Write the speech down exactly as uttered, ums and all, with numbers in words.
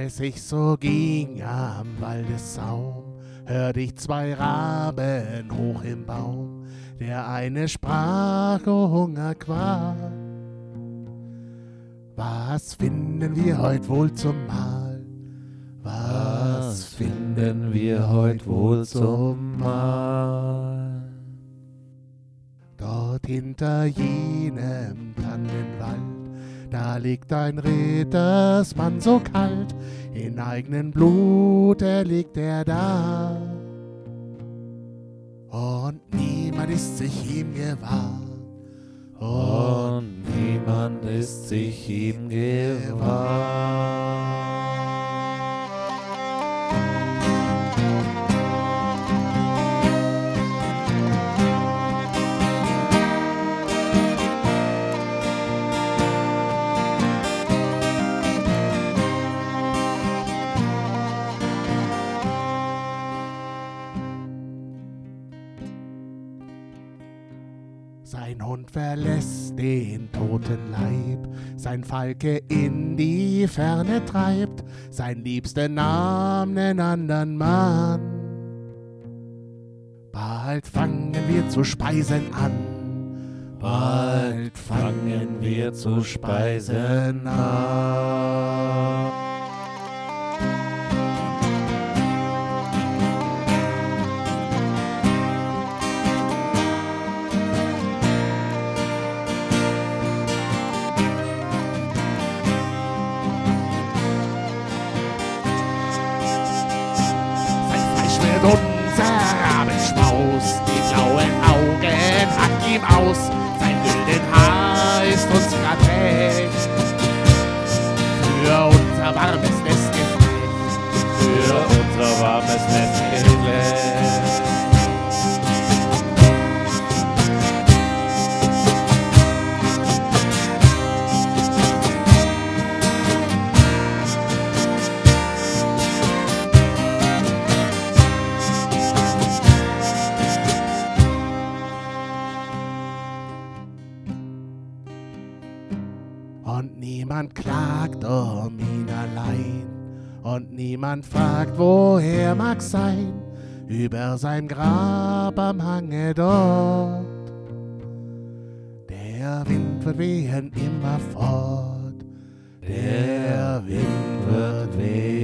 Als ich so ging am Waldessaum, hörte ich zwei Raben hoch im Baum. Der eine sprach, o Hunger, Qual, was finden wir heut wohl zum Mahl? Was finden wir heut wohl zum Mahl? Dort hinter jenem Tannenwald, da liegt ein Rittersmann so kalt, in eigenen Blut erliegt er da. Und niemand ist sich ihm gewahr. Und niemand ist sich ihm gewahr. Sein Hund verlässt den toten Leib, sein Falke in die Ferne treibt, sein Liebster nahm nen andern Mann. Bald fangen wir zu speisen an, Bald fangen wir zu speisen an. Unser Rabenschmaus, die blauen Augen hacken ihm aus, sein gülden Haar ist uns grad recht. Für unser warmes Nestgeflecht, Für unser warmes Nestgeflecht. Und niemand klagt um ihn allein, und niemand fragt, woher mag sein, über sein Grab am Hange dort. Der Wind wird wehen immerfort, Der Wind wird wehen.